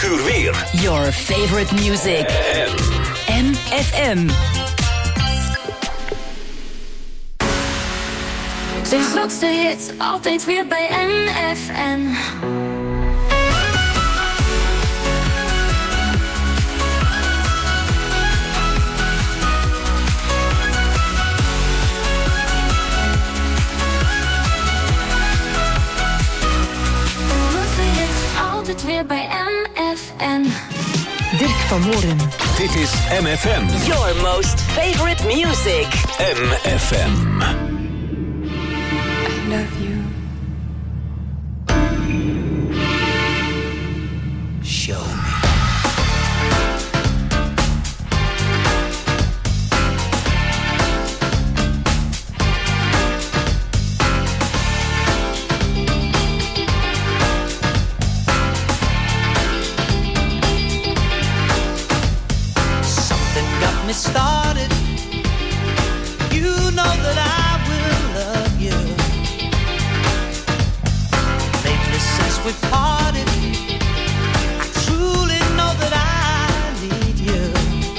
uur weer. Your favorite music. MFM. De grootste hits, altijd weer bij MFM. Altijd weer bij MFM. Dirk van Hoorn. Dit is MFM. Your most favorite music. MFM. I love you. Show me. Started, you know that I will love you. Lately since we parted, I truly know that I need you.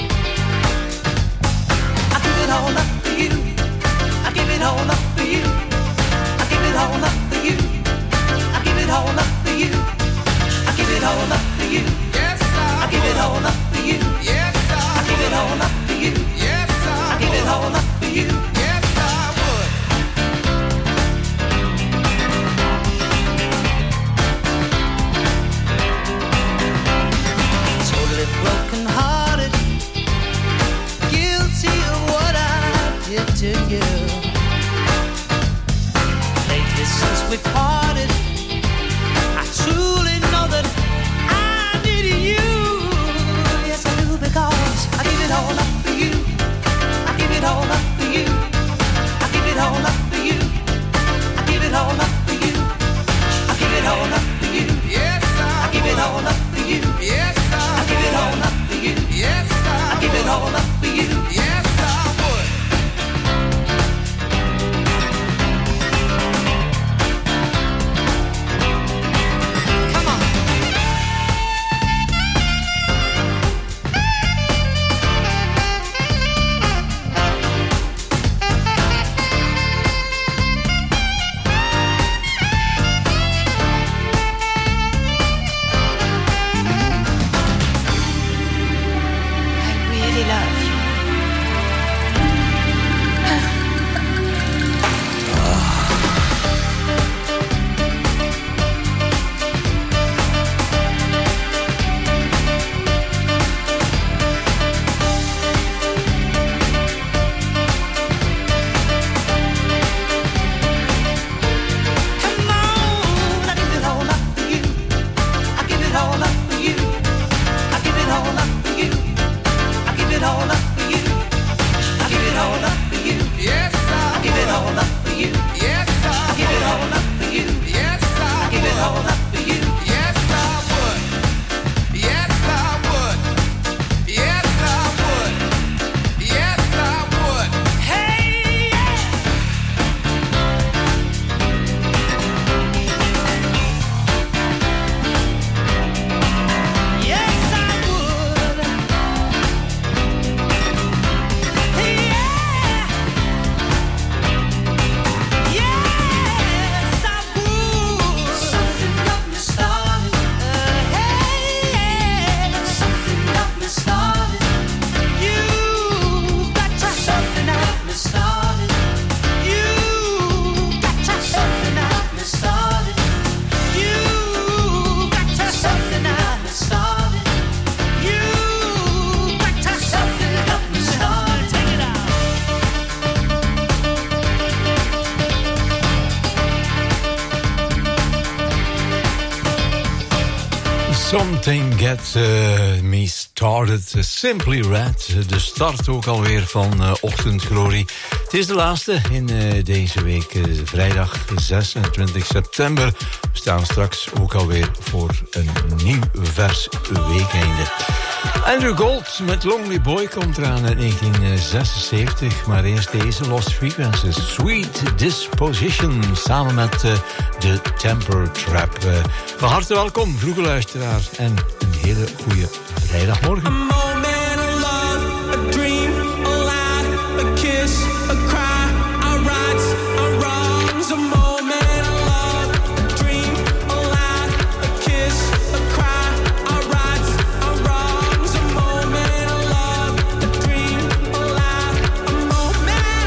I give it all up for you. I give it all up for you. I give it all up for you. I give it all up for you. I give it all up for you. Yes, I give it all up for you. Yes, I give it all up. Yes, I give it all up for you. Yes, I would. Totally broken hearted, guilty of what I did to you. Lately since we parted, I truly know that I needed you. Yes, I do, because I give it all up. I give it all up for you. I give it all up for you. I give it all up for you. I give it all up for you. Yes, I give it all up for you. Yes, I give it all up for you. Yes, I give it all up for you. Yes, I would. Come on. Something Gets Me Started, Simply Red. De start ook alweer van Ochtendglorie. Het is de laatste in deze week, vrijdag 26 september. We staan straks ook alweer voor een nieuw vers weekeinde. Andrew Gold met Lonely Boy komt eraan uit 1976. Maar eerst deze Lost Frequencies, Sweet Disposition, samen met de Temper Trap. Van harte welkom, vroege luisteraar, en een hele goede vrijdagmorgen. A moment of love, a dream, a lie, a kiss, a cry, our rights, our wrongs. A moment of love, a dream, a lie, a kiss, a cry, our rights, our wrongs. A moment of love, a dream, a lie, a moment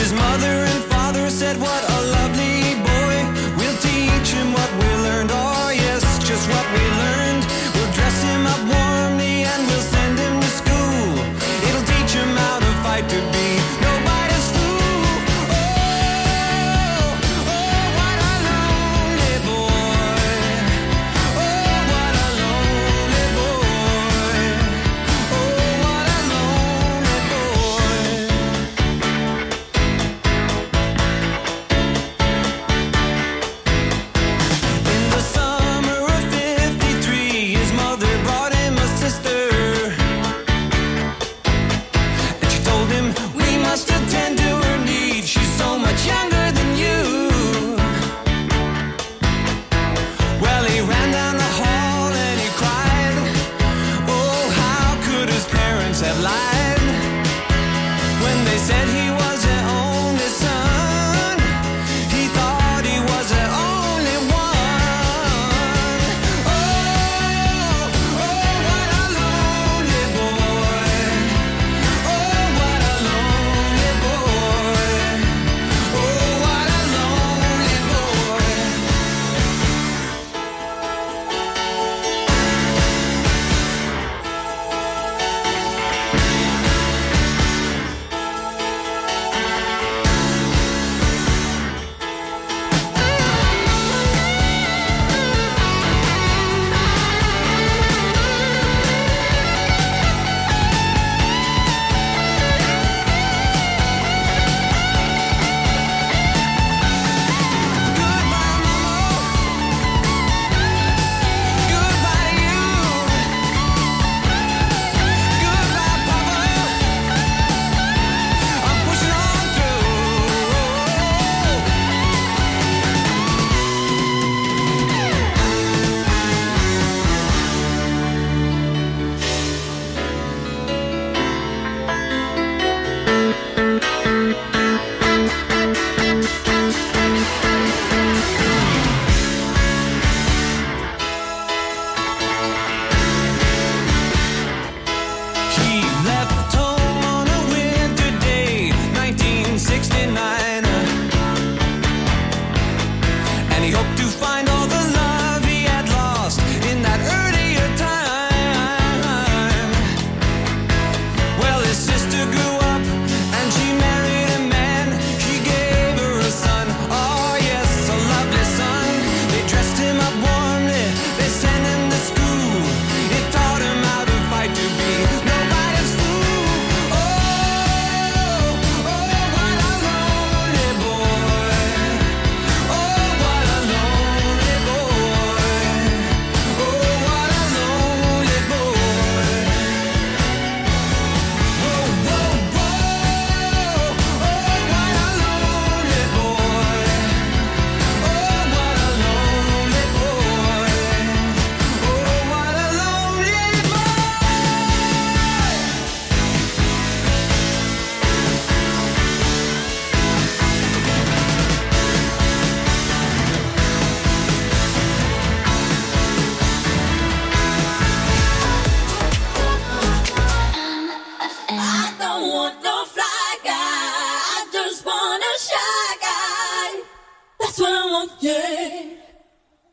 said, what a lovely boy. We'll teach him what we learned.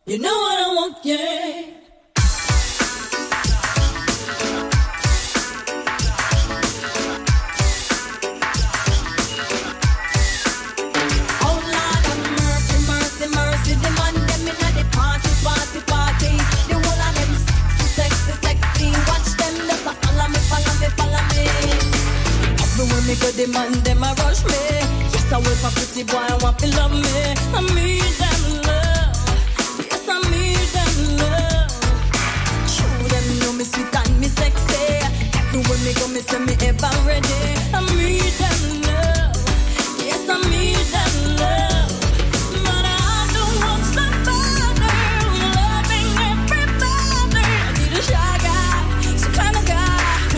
You know what I want, yeah. Me go the man, them a rush me. Yes, I wait for pretty boy, I want to love me. I need them love. Yes, I need them love. Show them know me sweet and me sexy. Everywhere me go, me say me ever ready. I need them love. Yes, I need them love. But I don't want somebody loving everybody. I need a shy guy, some kind of guy.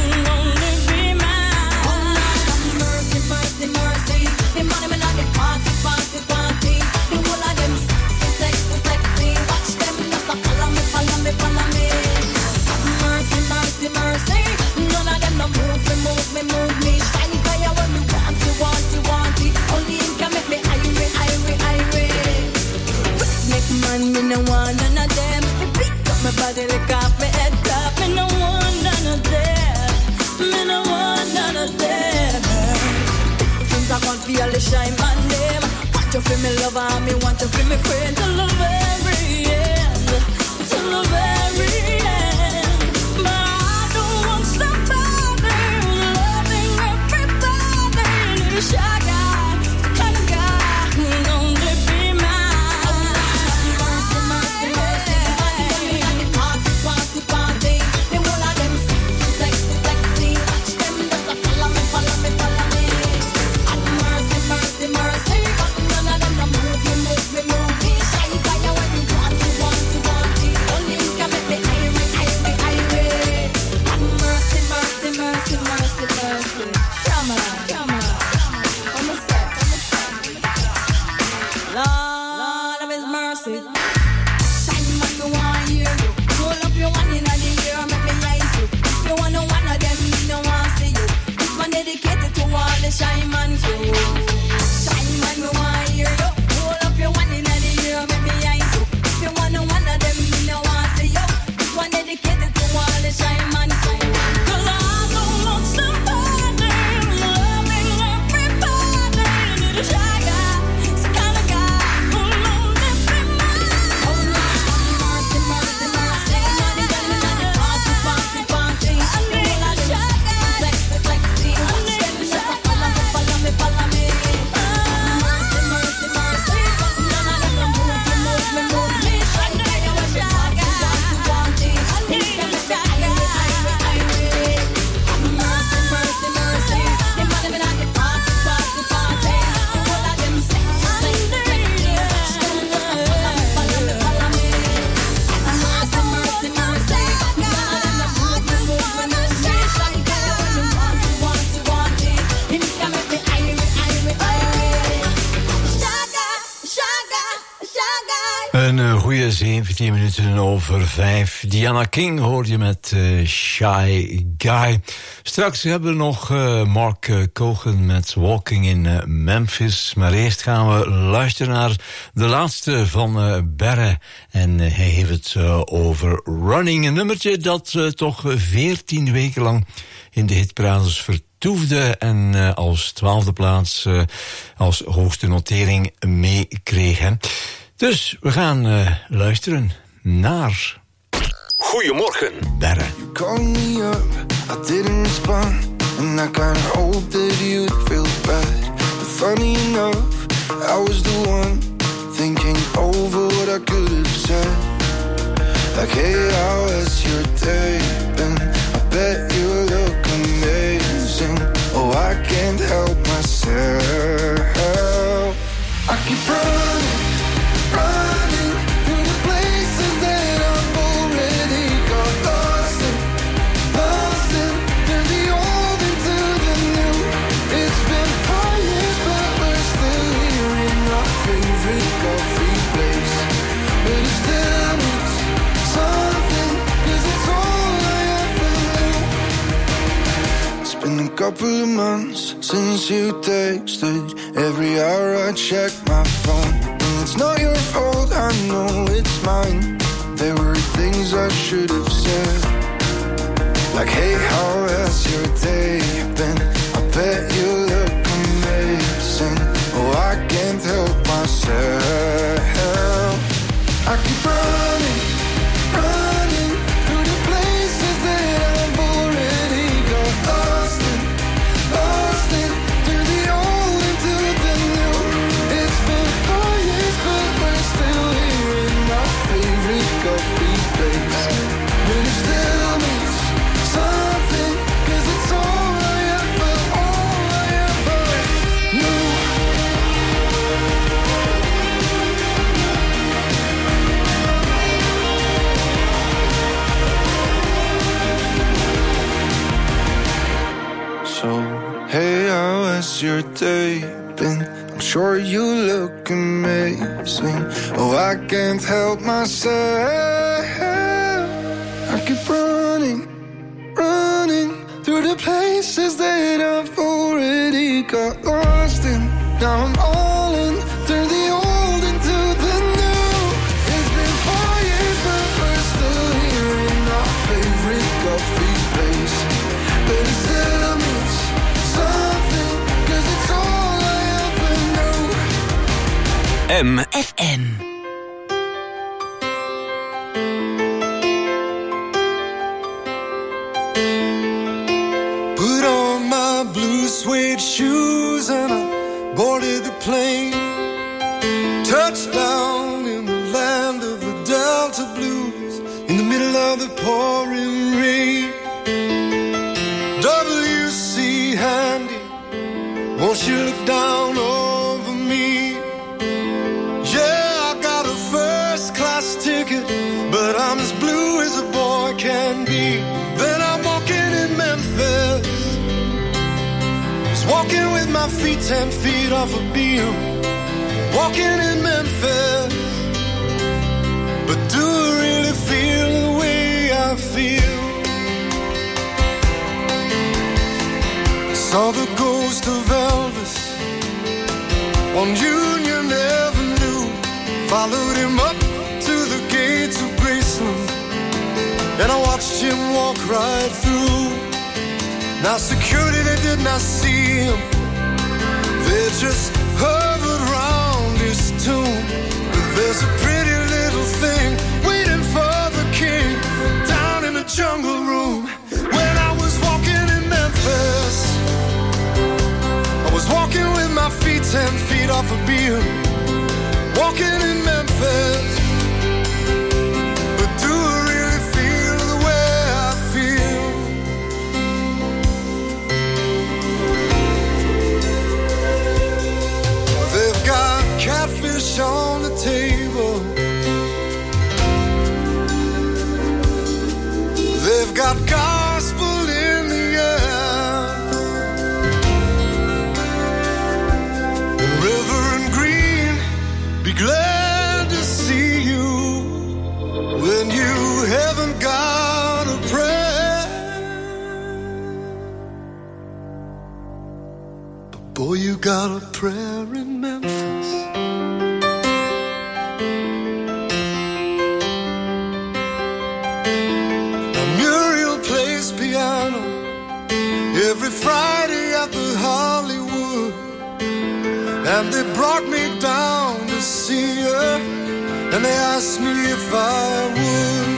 Mercy, the money me not the party. The whole of them sexy. Watch them just a follow me. Mercy. None of them no move me. Shine fire when me want it. Only him can make me irate. Make man, me no want none of them. Me pick up my body, lick off my head top. Me no want none of them. I can't feel the shine man them. Want you feel me lover and me want you feel me friend till the very end. But I don't want somebody loving everybody. Need a shy guy, the kind of guy who only be mine. Mercy. Party. The whole of them sexy. Watch them just a follow me. Mercy, but none of them no move me. Shine fire when you want it. Only you can make me irate. Mercy. Come on. Lord of His mercy. Shine man, me want hear you. Roll up your one in the ear, make me eyes you. If you want one of them, me no want see you. This one dedicated to all the shine man crew. Shine man, me want hear you. Roll up your one in the ear, make me eyes you. If you want one of them, me no want see you. This one dedicated to all the shine man crew. 'Cause I don't want somebody loving everybody. Need a shy guy, some kind of guy who won't let me mind. Oh Lord, mercy. Money when me not the party. I need a shy guy, sexy. Watch them just a follow me. Mercy. None of them no move me. Shine fire when you want it. I need a shy guy. Mercy. The money me not the party. The whole of them sexy. Watch them just a follow me. Mercy. None of them no move me. Shine fire when you want it. Him can make me irate. Shy guy. Een goede 17 minuten over 5. Diana King hoor je met Shy Guy. Straks hebben we nog Mark Cohen met Walking in Memphis. Maar eerst gaan we luisteren naar de laatste van Berre. En hij heeft het over Running. Een nummertje dat toch 14 weken lang in de hitparades vertoefde. En als 12e plaats als hoogste notering meekreeg. Hè. Dus we gaan luisteren naar Goedemorgen, Berre. You called me up, I didn't respond, and I kinda hoped that you'd feel bad. But funny enough, I was the one thinking over what I could have said. Like, hey, how has your day been? I bet you look amazing. Oh, I can't help myself. I keep running through the places that I've already got lost in. Through the old into the new. It's been 4 years, but we're still here in our favorite coffee place. But it still means something, 'cause it's all I ever knew. It's been a couple of months since you texted. Every hour I check my phone. it's not your fault, I know it's mine. There were things I should have said, like, hey, how has your day been? I bet you look amazing. Oh, I can't help myself. I keep running, running through the places that I've already got lost in, through the old into the new. It's been 4 years, but we're still here in my favorite coffee place. But it still means something, 'cause it's all I ever knew. So, hey, how has your day been? I'm sure you look amazing. Oh, I can't help myself. I keep running, running through the places that I've already got lost in. Now I'm all in, turn the old into the new. It's been 4 years, but we're still here in our favorite coffee place. But it still means something, 'cause it's all I ever knew. FM. Put on my blue suede shoes and I boarded the plane. Touchdown in the land of the Delta Blues, in the middle of the pouring rain. W.C. Handy, won't you look down over me? Yeah, I got a first class ticket, but I'm as blue as a boy can be. Then I'm walking in Memphis, just walking with my feet 10 feet off a beam. Walking in Memphis, but do I really feel the way I feel? Saw the ghost of Elvis on Union Avenue. Followed him up to the gates of Graceland, and I watched him walk right through. Now security, they did not see him, they just hovered round his tomb. But there's a pretty little thing waiting for the king down in the jungle room. When I was walking in Memphis, I was walking with my feet 10 feet off a beam. Walking in Memphis, but do I really feel the way I feel? They've got catfish on the table, they've got gospel in the air. Reverend Green, be glad to see you when you haven't got a prayer. But boy, you got a prayer in Memphis. Now Muriel plays piano every Friday at the Hollywood, and they brought me down to see her, and they asked me if I would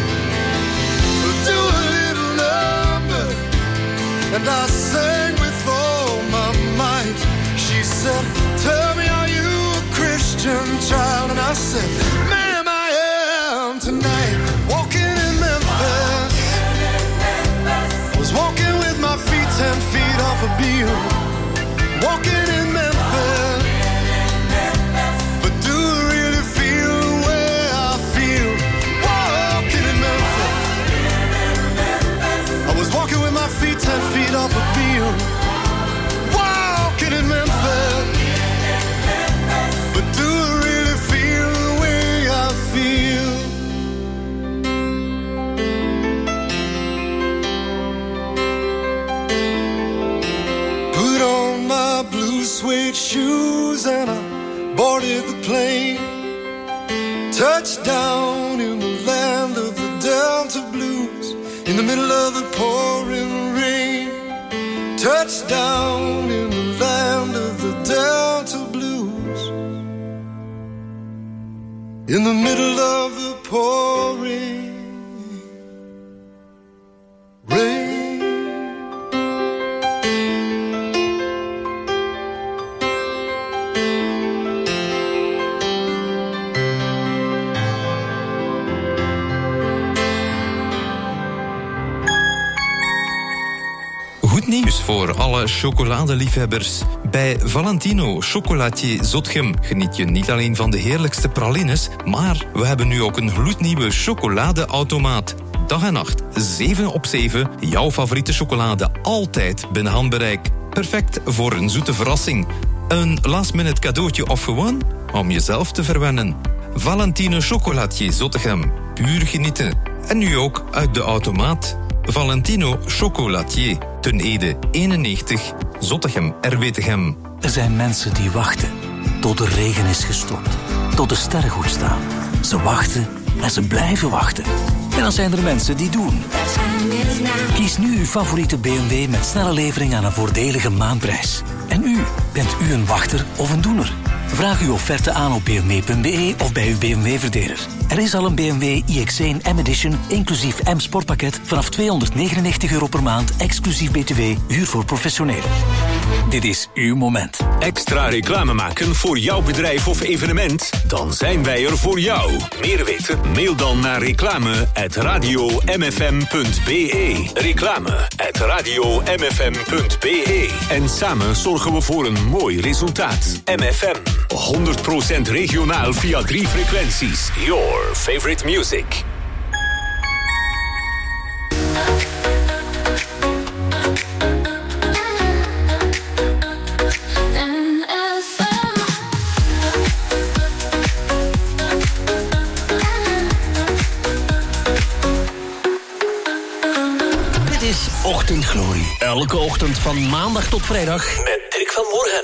do a little number, and I sang with all my might. She said, tell me, are you a Christian child? And I said, ma'am, I am tonight. Walking in Memphis, was walking with my feet 10 feet off a beam. Walking in Memphis, but do I really feel the way I feel? Walking in Memphis, I was walking with my feet 10 feet off a beam. Walking in Memphis, but do I really feel the way boarded the plane, touched down in the land of the Delta Blues, in the middle of the pouring rain. Touched down in the land of the Delta Blues, in the middle of the pouring rain. Nieuws voor alle chocoladeliefhebbers. Bij Valentino Chocolatier Zottegem geniet je niet alleen van de heerlijkste pralines, maar we hebben nu ook een gloednieuwe chocoladeautomaat. Dag en nacht, 7 op 7, jouw favoriete chocolade altijd binnen handbereik. Perfect voor een zoete verrassing. Een last-minute cadeautje of gewoon om jezelf te verwennen. Valentino Chocolatier Zottegem, puur genieten. En nu ook uit de automaat. Valentino Chocolatier, Ten Ede 91, Zottegem, Erwetegem. Er zijn mensen die wachten tot de regen is gestopt, tot de sterren goed staan. Ze wachten en ze blijven wachten. En dan zijn er mensen die doen. Kies nu uw favoriete BMW met snelle levering aan een voordelige maandprijs. En u, bent u een wachter of een doener? Vraag uw offerte aan op bmw.be of bij uw BMW-verdeler. Er is al een BMW iX1 M-Edition, inclusief M-Sportpakket, vanaf €299 per maand, exclusief BTW, huur voor professionelen. Dit is uw moment. Extra reclame maken voor jouw bedrijf of evenement? Dan zijn wij er voor jou. Meer weten? Mail dan naar reclame@radiomfm.be. Reclame@radiomfm.be. En samen zorgen we voor een mooi resultaat. MFM. 100% regionaal via 3 frequenties. Your favorite music. Dit is Ochtendglorie. Elke ochtend van maandag tot vrijdag met Dirk van Moorhen.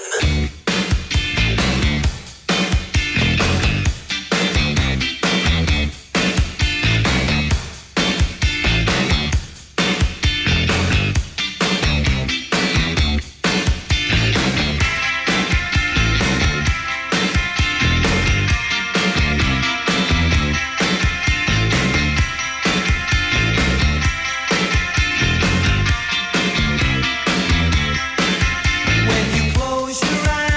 When you close your eyes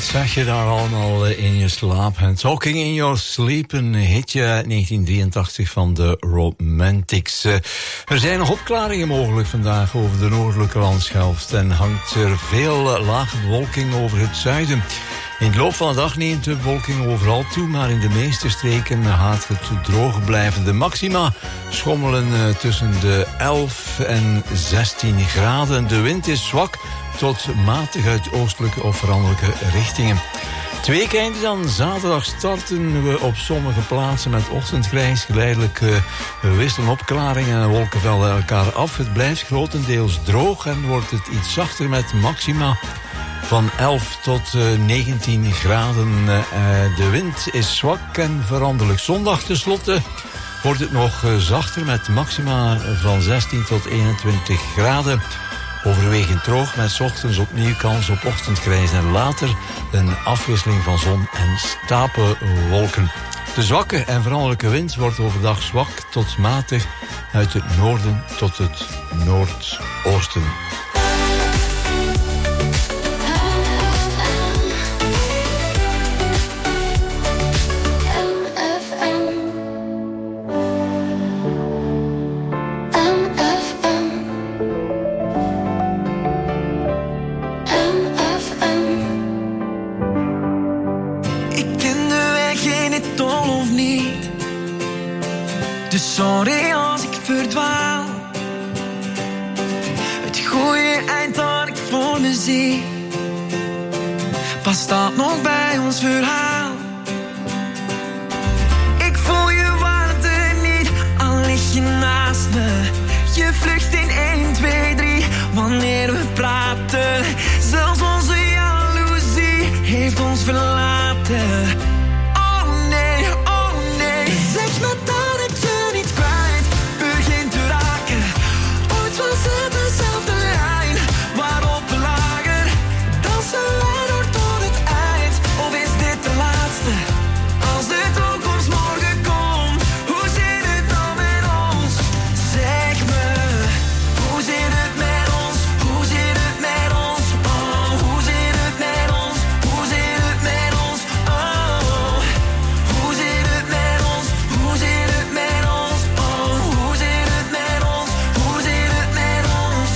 zeg je daar allemaal in je slaap? En Talking in Your Sleep, een hitje uit 1983 van de Romantics. Er zijn nog opklaringen mogelijk vandaag over de noordelijke landshelft en hangt er veel lage bewolking over het zuiden. In de loop van de dag neemt de bewolking overal toe, maar in de meeste streken gaat het droog blijven. De maxima schommelen tussen de 11 en 16 graden. De wind is zwak tot matig uit oostelijke of veranderlijke richtingen. Het weekend dan, zaterdag starten we op sommige plaatsen met ochtendgrijs. Geleidelijk wisselen opklaringen en wolkenvelden elkaar af. Het blijft grotendeels droog en wordt het iets zachter met maxima van 11 tot 19 graden. De wind is zwak en veranderlijk. Zondag tenslotte wordt het nog zachter met maxima van 16 tot 21 graden. Overwegend droog met 's ochtends opnieuw kans op ochtendgrijs en later een afwisseling van zon en stapelwolken. De zwakke en veranderlijke wind wordt overdag zwak tot matig uit het noorden tot het noordoosten. Sorry als ik verdwaal. Het goede eind dat ik voor me zie, past dat nog bij ons verhaal? Ik voel je warmte niet, al lig je naast me. Je vlucht in 1, 2, 3, wanneer we praten. Zelfs onze jaloezie heeft ons verlaten. Oh nee, zeg me dat ik je niet kwijt begint te raken. Ooit was het dezelfde lijn waarop we lagen. Dansen wij door tot het eind, of is dit de laatste? Als de toekomst morgen komt, hoe zit het dan met ons? Zeg me, hoe zit het met ons? Hoe zit het met ons? Oh, hoe zit het met ons? Hoe zit het met ons? Oh, hoe zit het met ons? Hoe zit het met ons? Oh, hoe zit het met ons? Hoe zit het met ons?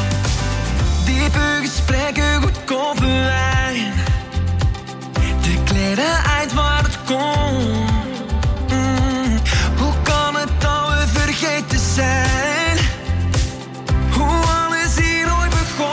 Diepe gesprekken, goedkope wijn. De kleren uit waar het komt. Hoe kan het dat we vergeten zijn? Hoe alles hier ooit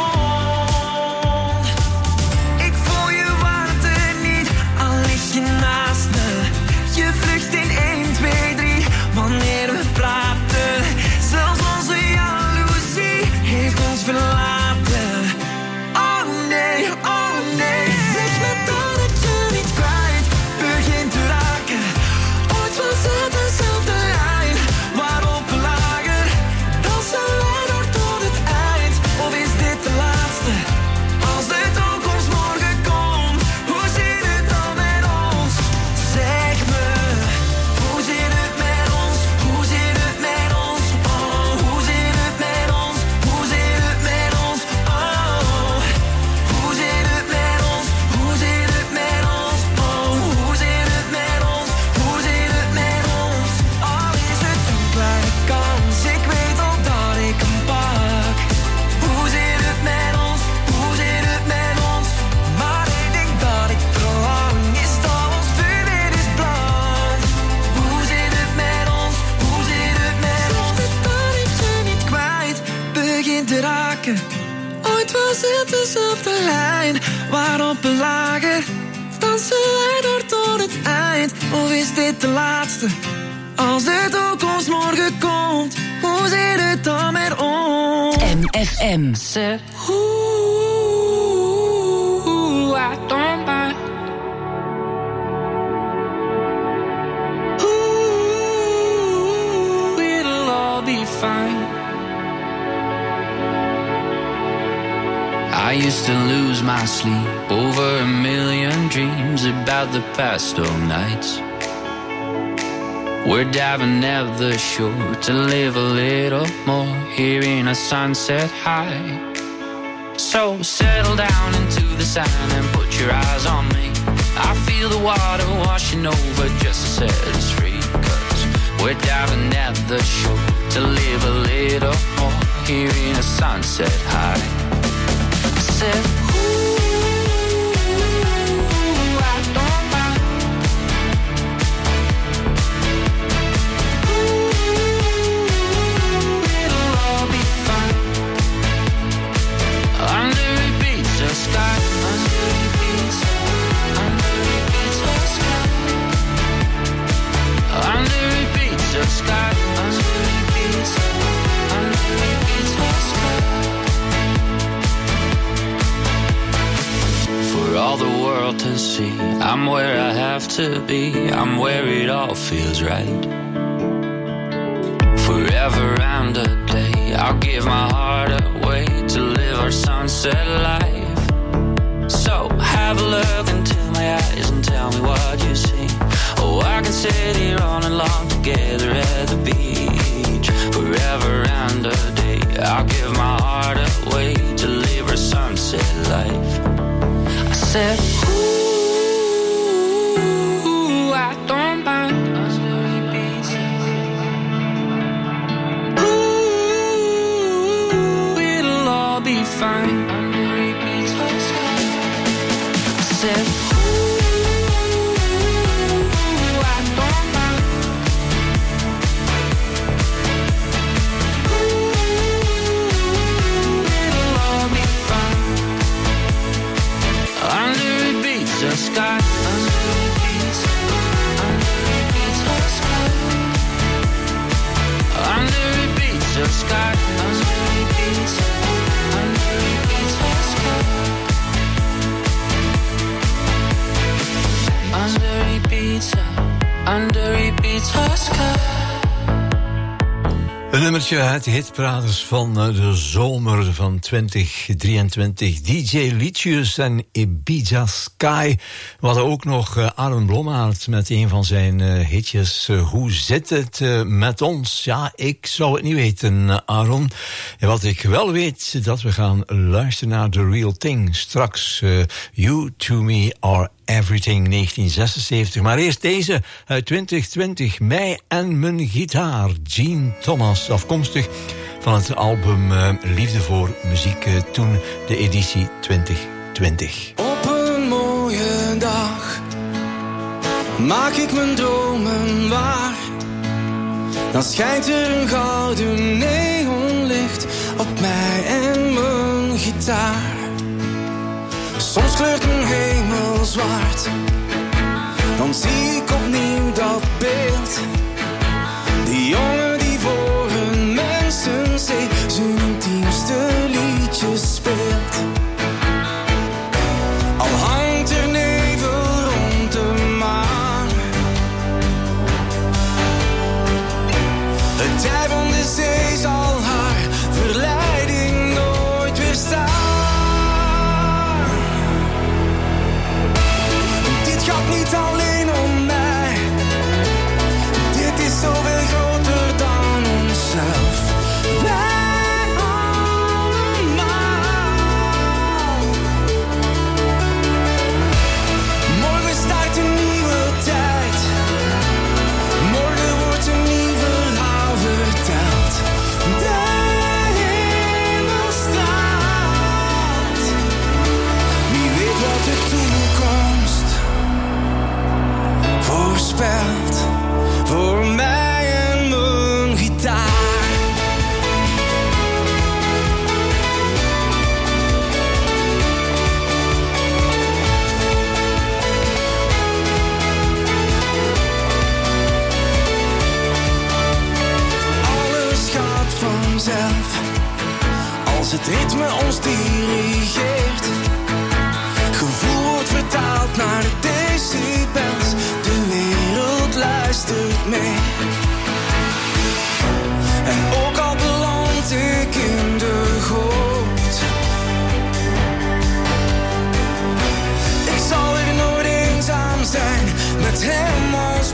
begon. Ik voel je warmte niet, al lig je naast me. Je vlucht in 1, 2, 3, wanneer we praten. Zelfs onze jaloezie heeft ons verlaten. Oh nee, zeg me dat ik je niet kwijt begint te raken. Ooit was het dezelfde lijn waarop we lagen. Dansen wij door tot het eind, of is dit de laatste? Als de toekomst morgen komt, hoe zit het dan met ons? Zeg me, hoe zit het met ons? Hoe zit het met ons? Oh, hoe zit het met ons? Hoe zit het met ons? Oh, hoe zit het met ons? Hoe zit het met ons? Oh, hoe zit het met ons? Hoe zit het met ons? Al is het een kleine kans, ik weet al dat ik hem pak. Hoe zit het met ons? Hoe zit het met ons? Maar ik denk dat ik verlang is dat ons vuur weer is brand. Hoe zit het met ons? Hoe zit het met ons? Zeg me dat ik je niet kwijt begint te raken. Ooit was het dezelfde lijn waarop we lagen. Dansen wij door tot het eind, of is dit de laatste? Als de toekomst morgen komt, hoe zit het dan met ons? MFM. Said, ooh, I don't mind. Ooh, it'll all be fine. I used to lose my sleep over a million dreams about the past old nights. We're diving at the shore to live a little more, hearing a sunset high. So settle down into the sand and put your eyes on me. I feel the water washing over just to set us free. 'Cause we're diving at the shore to live a little more here in a sunset high. I said, for all the world to see, I'm where I have to be, I'm where it all feels right. Forever and a day, I'll give my heart away to live our sunset life. So have a look into my eyes and tell me what you see. Oh, I can sit here all and long together at the beach. Forever and a day, I'll give my heart away to live our sunset life. I said, ooh, I don't mind. Ooh, it'll all be fine. I said, the sky, under repeats the sky, under repeats the sky, under repeats the sky, under repeats the sky. Een nummertje uit de hitpraters van de zomer van 2023. DJ Litius en Ibiza Sky. We hadden ook nog Aaron Blommaert met een van zijn hitjes. Hoe zit het met ons? Ja, ik zou het niet weten, Aaron. En wat ik wel weet, dat we gaan luisteren naar The Real Thing. Straks You To Me Are Everything 1976. Maar eerst deze uit 2020. Mij en mijn gitaar. Gene Thomas, afkomstig van het album Liefde voor Muziek. Toen de editie 2020. Op een mooie dag maak ik mijn dromen waar. Dan schijnt er een gouden neonlicht op mij en mijn gitaar. Soms kleurt mijn hemel zwart, dan zie ik opnieuw dat beeld. Die jongen die voor een mensenzee zijn intiemste liedjes speelt. Al hangt er nevel rond de maan, het tij van de zee zal haar verleiding nooit weerstaan. Niet alleen om mij, dit is zoveel groter dan onszelf. Wij allemaal. Morgen start een nieuwe tijd, morgen wordt een nieuw verhaal verteld. De hemel straalt, wie weet wat de toekomst voorspeld voor mij en mijn gitaar. Alles gaat vanzelf als het ritme ons dirigeert. Gevoel wordt vertaald naar decibels. De wereld luistert mee. En ook al beland ik in de goot, ik zal er nooit eenzaam zijn met hem als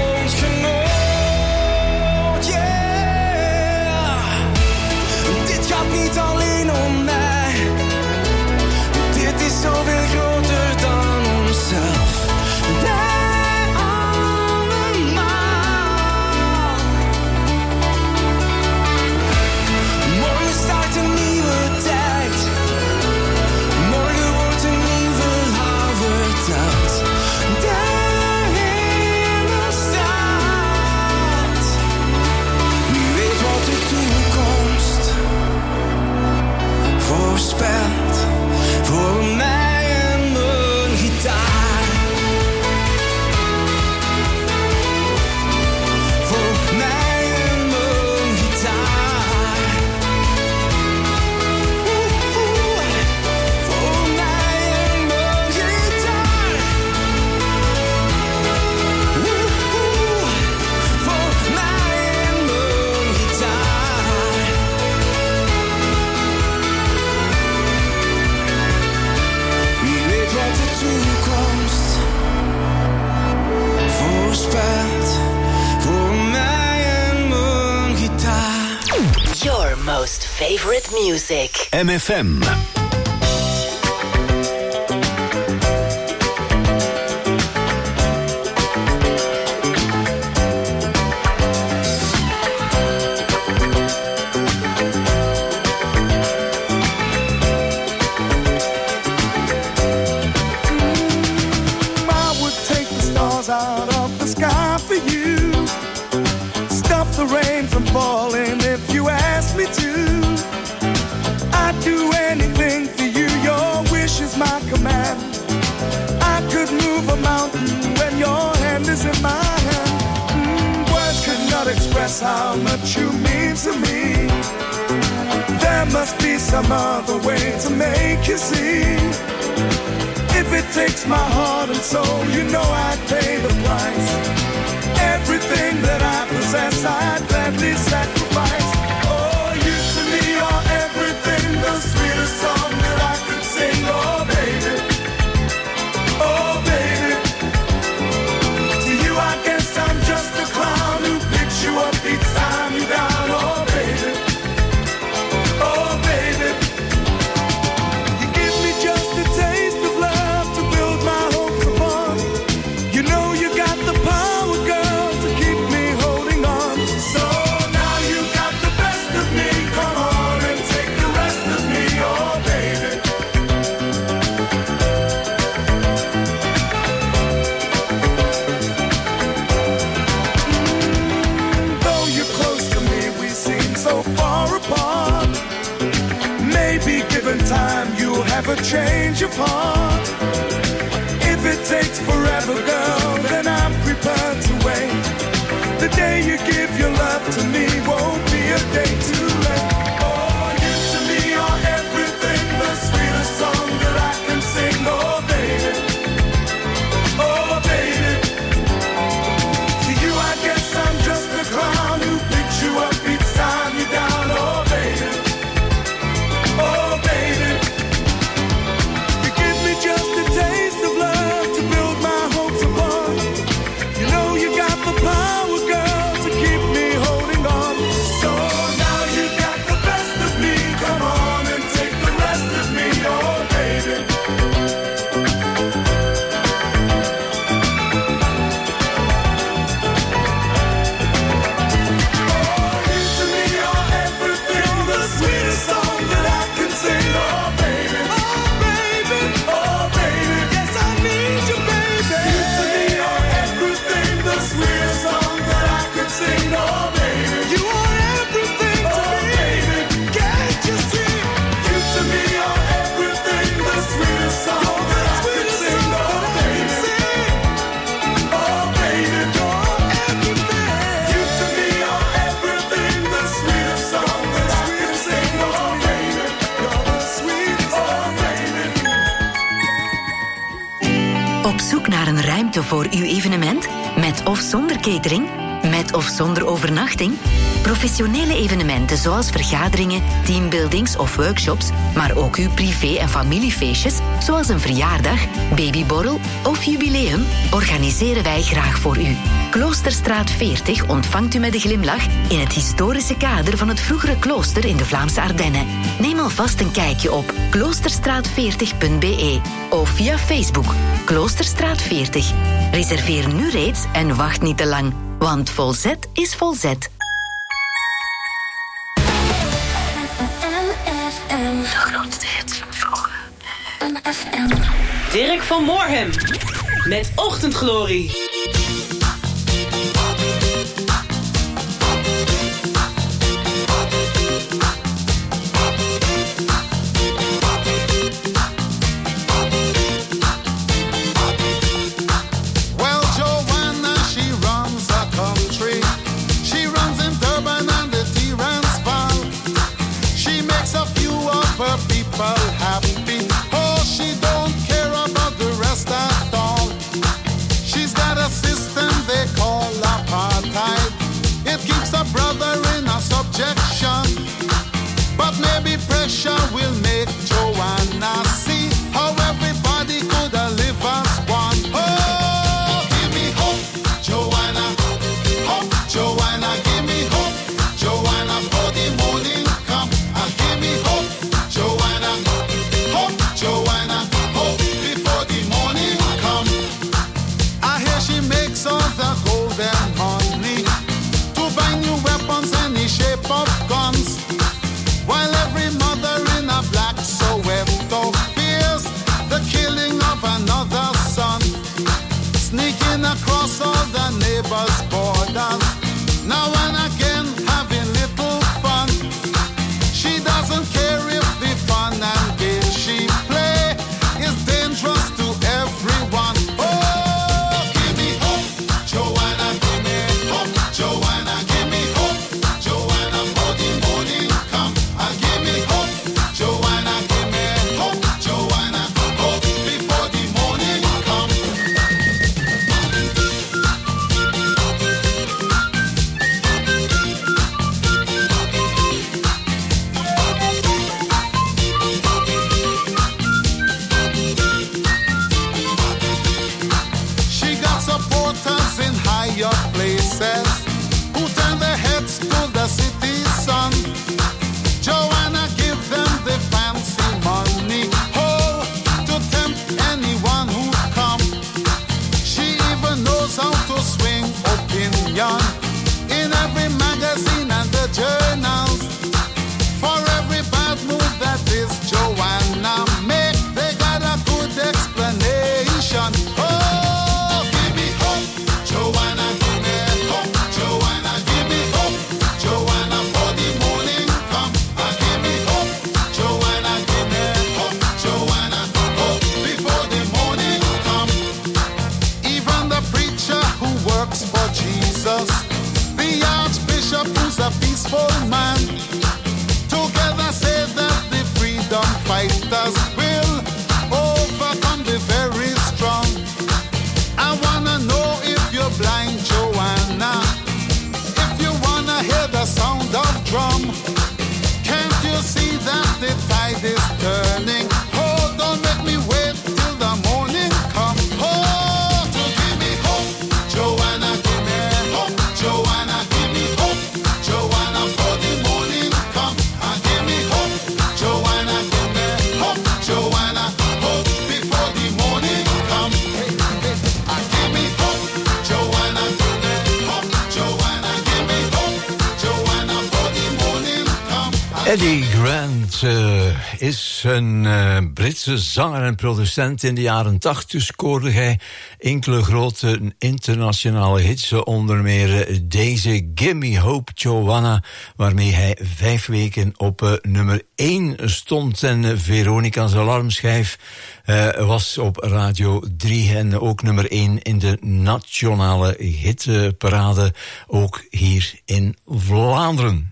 bondgenoot. Yeah. Dit gaat niet alleen om mij, most favorite music. MFM. Falling if you ask me to. I'd do anything for you, your wish is my command. I could move a mountain when your hand is in my hand. Words could not express how much you mean to me. There must be some other way to make you see. If it takes my heart and soul, you know I'd pay the price. Everything that I possess, I'd gladly sacrifice. Oh, you to me are everything, the sweetest song that I could sing. Oh, baby, oh, baby. To you, I guess I'm just a clown who picks you up each time you're down. Oh, baby, oh, baby. You give me just a taste of love to build my hopes upon. You know you got the power, girl. Time you'll have a change of heart. If it takes forever, girl, then I'm prepared to wait. The day you give your love to me won't be a day too late. Oh, you to me are everything, the sweetest song that I can sing. Oh, baby, oh, baby. To you, I guess I'm just a clown who picks you up each time you're down. Oh, baby, oh, baby. You give me just a taste of love to build my hopes upon. You know you got the power, girl, to keep me holding on. So now you got the best of me. Come on and take the rest of me, oh, baby. Oh, you to me are everything, the sweetest song that I can sing. Oh, baby, oh, baby, oh, baby. Yes, I need you, baby. You to me are everything, the sweetest song that I can sing. Oh, baby, you are everything to me. Baby, can't you see? You to me are everything, the sweetest song that I can sing. Oh, baby, oh, baby, you're everything. You to me are everything, the sweetest song that I can sing. Oh, baby, you're the sweetest, oh, baby. Op zoek naar een ruimte voor uw evenement? Met of zonder catering? Met of zonder overnachting? Professionele evenementen zoals vergaderingen, teambuildings of workshops, maar ook uw privé- en familiefeestjes, zoals een verjaardag, babyborrel of jubileum, organiseren wij graag voor u. Kloosterstraat 40 ontvangt u met een glimlach in het historische kader van het vroegere klooster in de Vlaamse Ardennen. Neem alvast een kijkje op kloosterstraat40.be of via Facebook Kloosterstraat 40. Reserveer nu reeds en wacht niet te lang, want volzet is volzet. De grootste hits van vroeger. Dirk van Moorhem met Ochtendglorie. Happy. Oh, she don't care about the rest at all. She's got a silver Eddie Grant is een Britse zanger en producent. In de jaren 80 scoorde hij enkele grote internationale hits. Onder meer deze Gimme Hope Joanna, waarmee hij 5 weken op nummer 1 stond. En Veronica's alarmschijf was op Radio 3 en ook nummer 1 in de nationale hitparade, ook hier in Vlaanderen.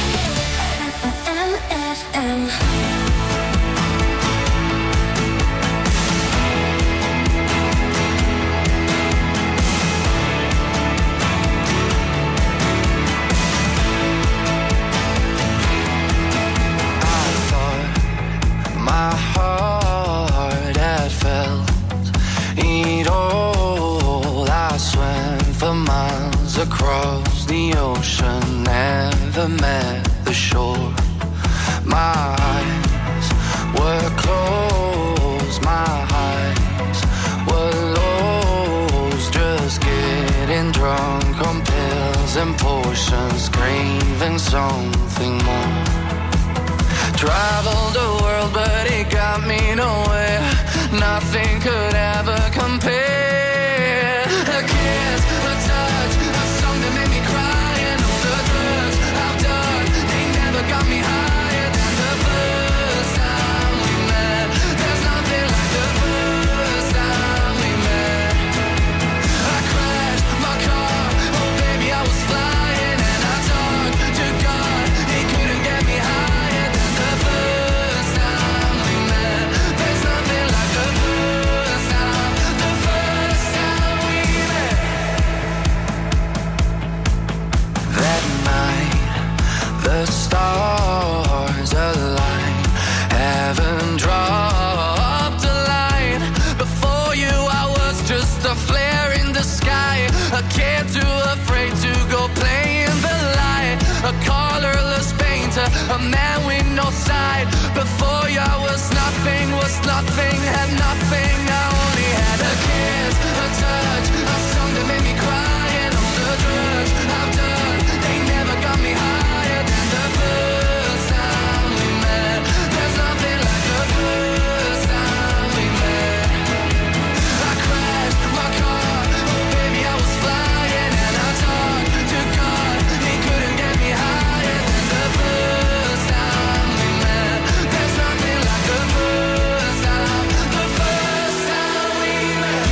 Across the ocean, never met the shore. My eyes were closed, my eyes were lost, just getting drunk on pills and potions, craving something more. Traveled the world, but it got me nowhere. Nothing could ever compare. A kiss, a touch, a song that made me cry, and all the drugs I've done, they never got me higher than the first time we met. There's nothing like the first time we met. I crashed my car, oh baby I was flying, and I talked to God, he couldn't get me higher than the first time we met. There's nothing like the first time we met. That night, the stars align, heaven dropped a line. Before you I was just a flare in the sky, a kid too afraid to go play in the light, a colorless painter, a man with no side. Before you I was nothing, had nothing. I only had a kiss, a touch, a song that made me cry, and all the drugs I've done, they never got me higher than the first time we met. There's nothing like the first time we met. I crashed my car, oh baby I was flying, and I talked to God, he couldn't get me higher than the first time we met. There's nothing like the first time we met.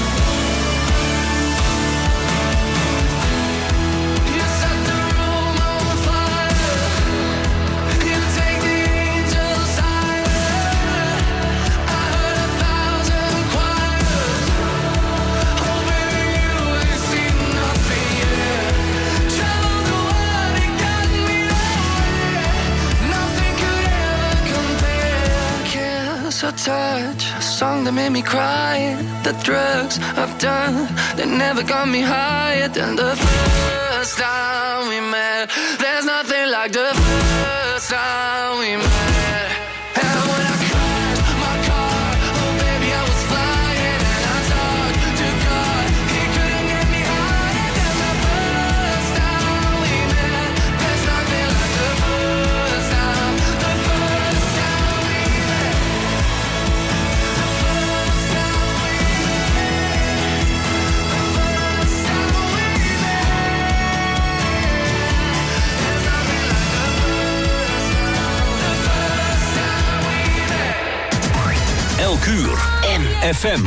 You set the room on fire, you take the angels higher. I heard 1,000 choirs, oh baby you ain't seen nothing yet. Traveled the world, it got me nowhere. Nothing could ever compare. Kiss or touch, a song that made me cry, the drugs I've done, they never got me higher than the first time we met. There's nothing like the first time we met. And when I crashed my car, oh baby I was flying, and I talked to God, he couldn't get me higher than the first time we met. There's nothing like the first time we met. The first time we met. The first time we met. There's nothing like the first time we met. Elk uur. FM.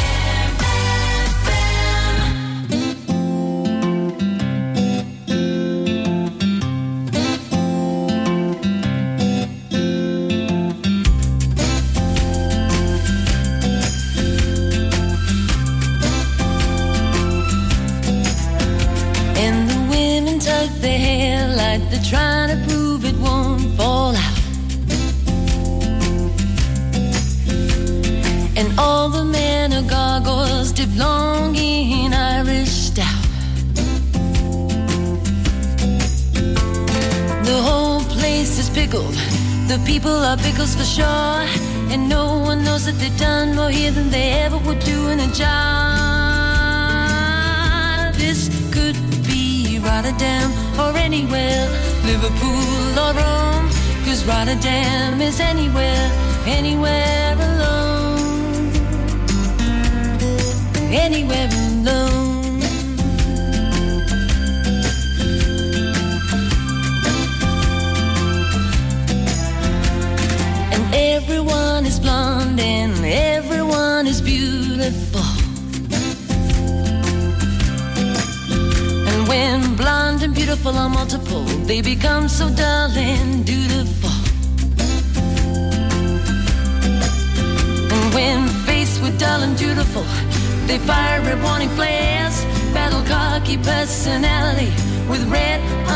And the women tuck their hair like they're trying to prove it won't fall out. And all the men are gargoyles dipped long in Irish stout. The whole place is pickled, the people are pickles for sure, and no one knows that they've done more here than they ever would do in a job. This could be Rotterdam or anywhere, Liverpool or Rome. 'cause Rotterdam is anywhere, anywhere alone. Anywhere alone. And everyone is blonde and everyone is beautiful. And when blonde and beautiful are multiple, they become so dull and dutiful. And when faced with dull and dutiful, they fire red warning flares, battle cocky personality with red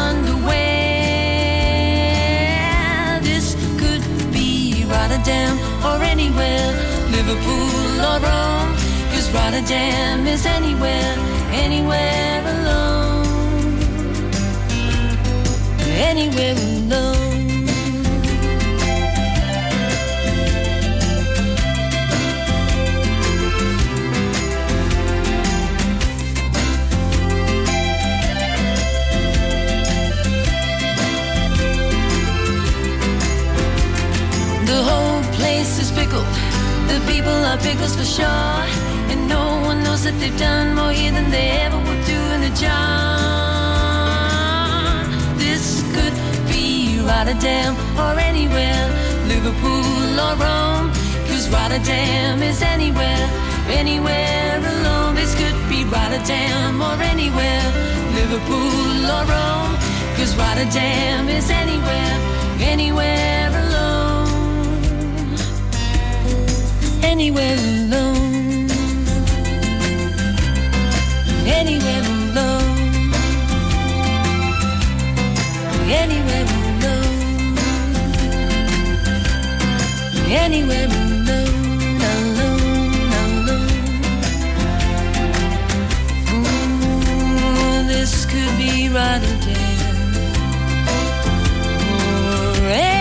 underwear. This could be Rotterdam or anywhere, Liverpool or Rome, 'cause Rotterdam is anywhere, anywhere alone. Anywhere alone. The whole place is pickled. The people are pickles for sure. And no one knows that they've done more here than they ever would do in a jar. This could be Rotterdam or anywhere, Liverpool or Rome, 'cause Rotterdam is anywhere, anywhere alone. This could be Rotterdam or anywhere, Liverpool or Rome, 'cause Rotterdam is anywhere, anywhere alone. Anywhere alone. Anywhere alone. Anywhere alone. Anywhere alone. Alone, alone. Ooh, this could be Rotterdam or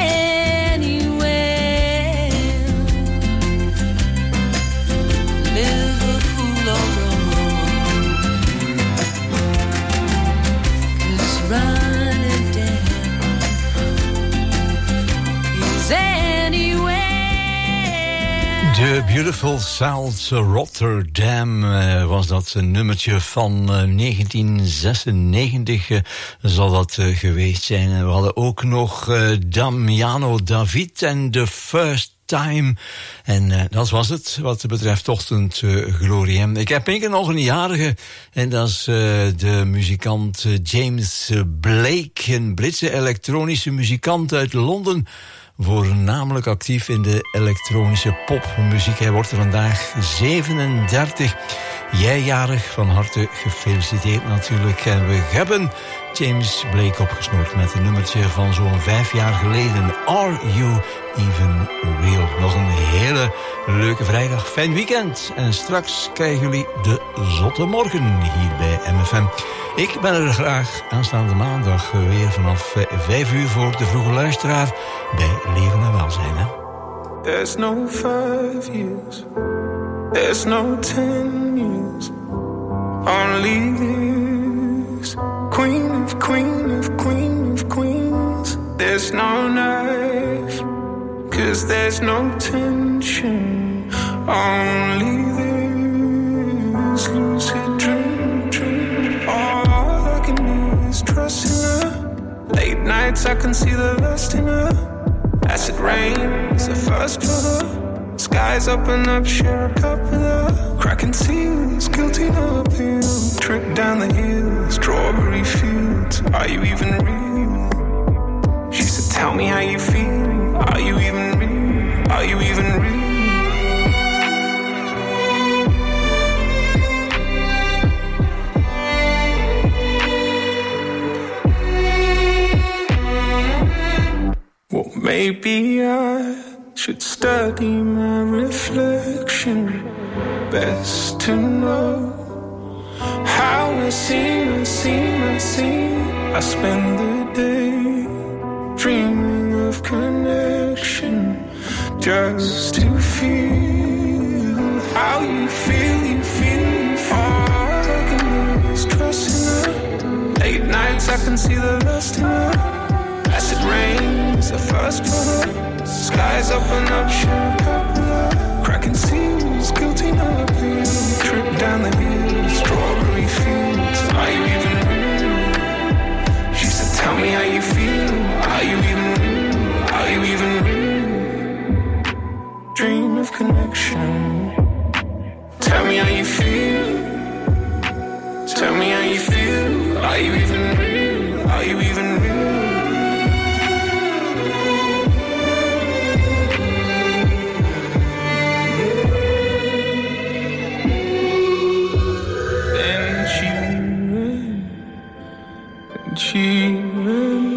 anywhere, Liverpool or Rome, 'cause Rotterdam is anywhere. The Beautiful South Rotterdam was dat een nummertje van 1996 zal dat geweest zijn. En we hadden ook nog Damiano David en The First Time. En dat was het wat betreft Ochtendglorie. Ik heb één keer nog een jarige. En dat is de muzikant James Blake. Een Britse elektronische muzikant uit Londen. Voornamelijk actief in de elektronische popmuziek. Hij wordt er vandaag 37. Jij jarig, van harte gefeliciteerd natuurlijk. En we hebben James Blake opgesnoord met een nummertje van zo'n 5 jaar geleden. Are You Even Real? Nog een hele leuke vrijdag. Fijn weekend. En straks krijgen jullie de zotte morgen hier bij MFM. Ik ben er graag aanstaande maandag weer vanaf 5 uur voor de vroege luisteraar bij Leven en Welzijn. Hè? There's no 5 years, there's no 10 years, only this. Queen of queen of queen of queens. There's no knife, 'cause there's no tension, only this lucid dream. All I can do is trust in her. Late nights I can see the lust in her. Acid rain is the first for her. Skies up and up, share a cup with her. Cracking seals, guilty no appeal. Trip down the hill, strawberry fields. Are you even real? She said, tell me how you feel. Are you even real? Are you even real? Well, maybe I should study my reflection. Best to know how I seem. I spend the day dreaming of connection, just to feel how you feel. All I can do is trust in her. Late nights I can see the lust in her. Acid rain, It's the first photo. Skies open up, shut up. Cracking seals, guilty nothing. Trip down the hill, strawberry fields. Are you even real? She said, tell me how you feel. Are you even real? Are you even real? Dream of connection. Tell me how you feel. Tell me how you feel. Are you even real? Are you even real? Then she ran.